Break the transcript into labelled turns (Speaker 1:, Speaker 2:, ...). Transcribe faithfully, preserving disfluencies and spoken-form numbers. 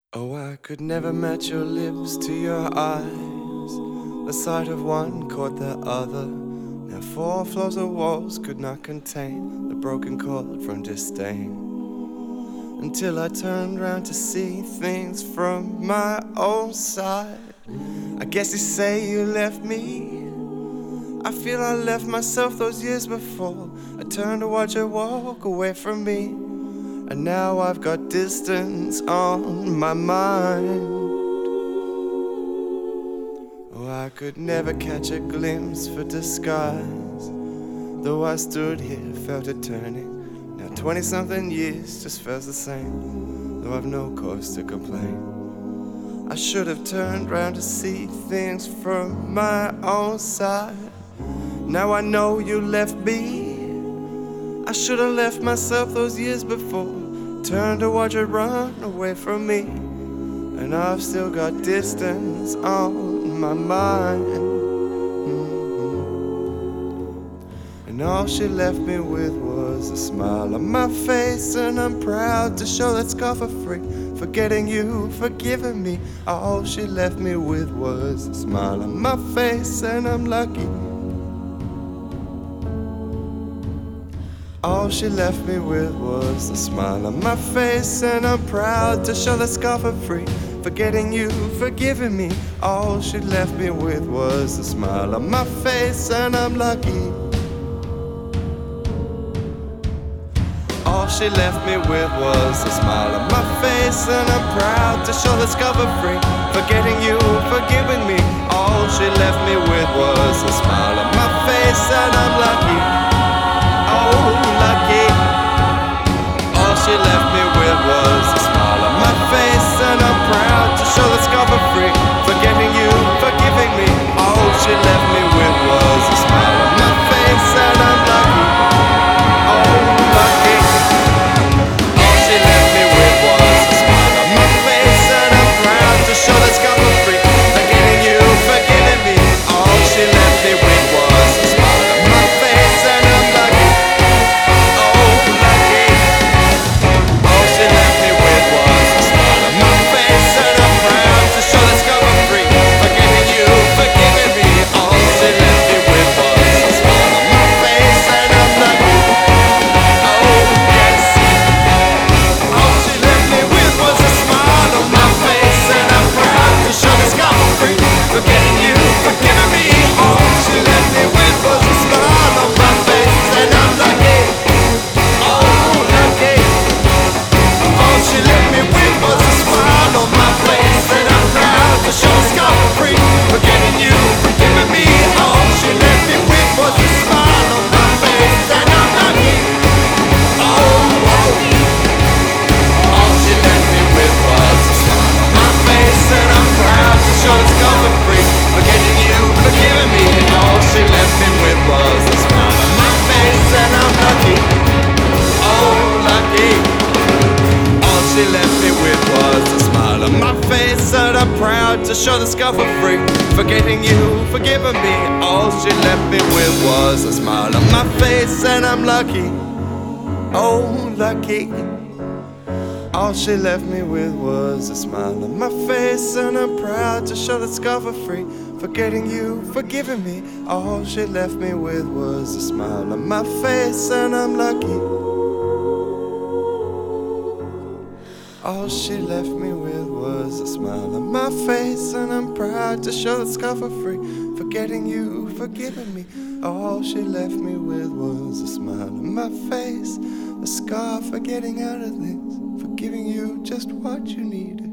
Speaker 1: Oh, I could never match your lips to your eyes. The sight of one caught the other. Now four floors of walls could not contain the broken chord from disdain. Until I turned round to see things from my own side. I guess you say you left me. I feel I left myself those years before. I turned to watch her walk away from me. And now I've got distance on my mind. Oh, I could never catch a glimpse for disguise. Though I stood here, felt it turning. Now twenty-something years just feels the same. Though I've no cause to complain. I should have turned round to see things from my own side. Now I know you left me. I should have left myself those years before. Turned to watch her run away from me. And I've still got distance on my mind. Mm-hmm. And all she left me with was a smile on my face. And I'm proud to show that scar for free. Forgetting you, forgiving me. All she left me with was a smile on my face. And I'm lucky. All she left me with was a smile on my face. And I'm proud to show that scar for free. Forgetting you, forgiving me. All she left me with was a smile on my face. And I'm lucky. All she left me with was a smile on my face. And I'm proud to show that scar for free. Forgetting you, forgiving me. All she left me with was a smile on my face. And I'm lucky. Oh, lucky. All she left me with was a smile on my face. And I'm proud to show that scar for free. Forgetting you, forgiving me. All she left me with was a smile on my face. And I'm lucky. Oh, lucky. All she left me with was a smile on my face. And I'm proud to show that scar for free. Forgetting you, forgiving me. All she left me with was a smile on my face. And I'm lucky. To show the scar for free. Forgetting you, forgiving me. All she left me with was a smile on my face. And I'm lucky. Oh, lucky. All she left me with was a smile on my face. And I'm proud to show the scar for free. Forgetting you, forgiving me. All she left me with was a smile on my face. And I'm lucky. All she left me with was a smile on my face. And I'm proud to show that scar for free. Forgetting you, forgiving me. All she left me with was a smile on my face. A scar for getting out of things. For giving you just what you needed.